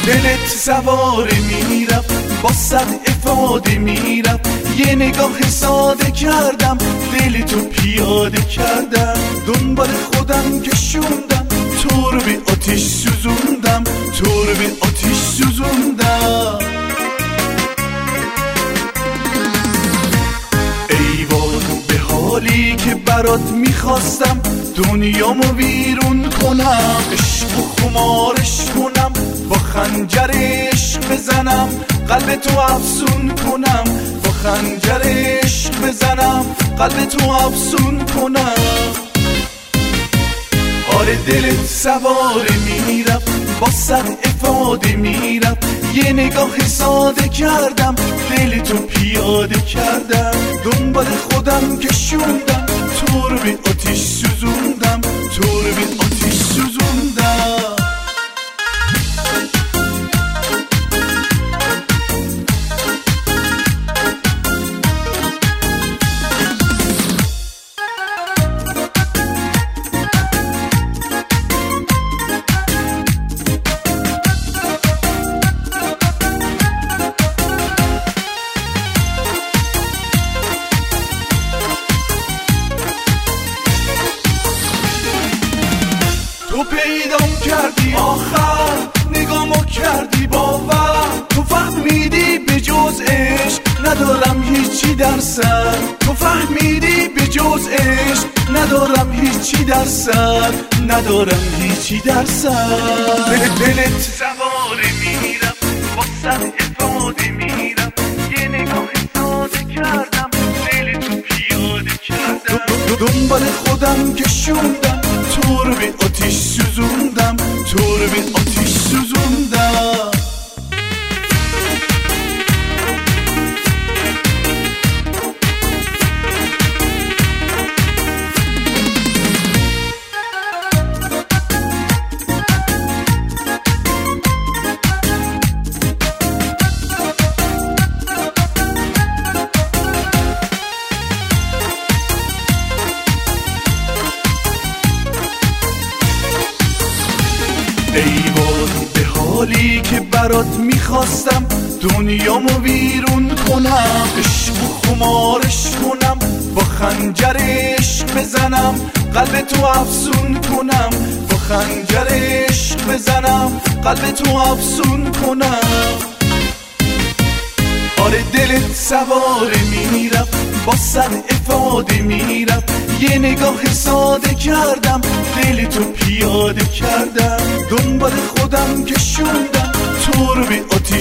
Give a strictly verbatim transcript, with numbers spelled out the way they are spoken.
دلت سواره میرفت با صد افاده میرفت، یه نگاه ساده کردم دل تو پیاده کردم، دنبال خودم کشوندم تو رو به آتیش سوزوندم، تو رو به آتیش سوزوندم. ای وای به حالی که برات میخواستم دنیامو ویرون کنم، عشق و خمارش کنم، با خنجر عشق بزنم، قلب تو افسون کنم، با خنجر عشق بزنم، قلب تو افسون کنم. آره دلت سواره میرفت با صد افاده میرفت، یه نگاه ساده کردم دل تو پیاده کردم، دنبال خودم کشوندم تو رو به آتیش سوزوندم، تو رو به آتیش سوزوندم. تو پیدام کردی آخر، نگامو کردی باور، تو فهمیدی به جز عشق ندارم هیچی در سر، تو فهمیدی به جز عشق ندارم هیچی در سر، ندارم هیچی در سر. دل دلت سواره میرم با صد افاده میرم، یه نگاه ساده کردم دل تو پیاده کردم، دنبال خودم کشوندم تو رو به آتیش سوزوندم، تو رو به آتیش سوزوندم. ای وای به حالی که برات میخواستم دنیامو ویرون کنم، عشق و خمارش کنم، با خنجر عشق بزنم، قلب تو افسون کنم، با خنجر عشق بزنم، قلب تو افسون کنم. آره دلت سواره میرفت با صد افاده میرفت، یه نگاه ساده کردم دل تو پیاده کردم، دنبال خودم کشوندم تو رو به آتیش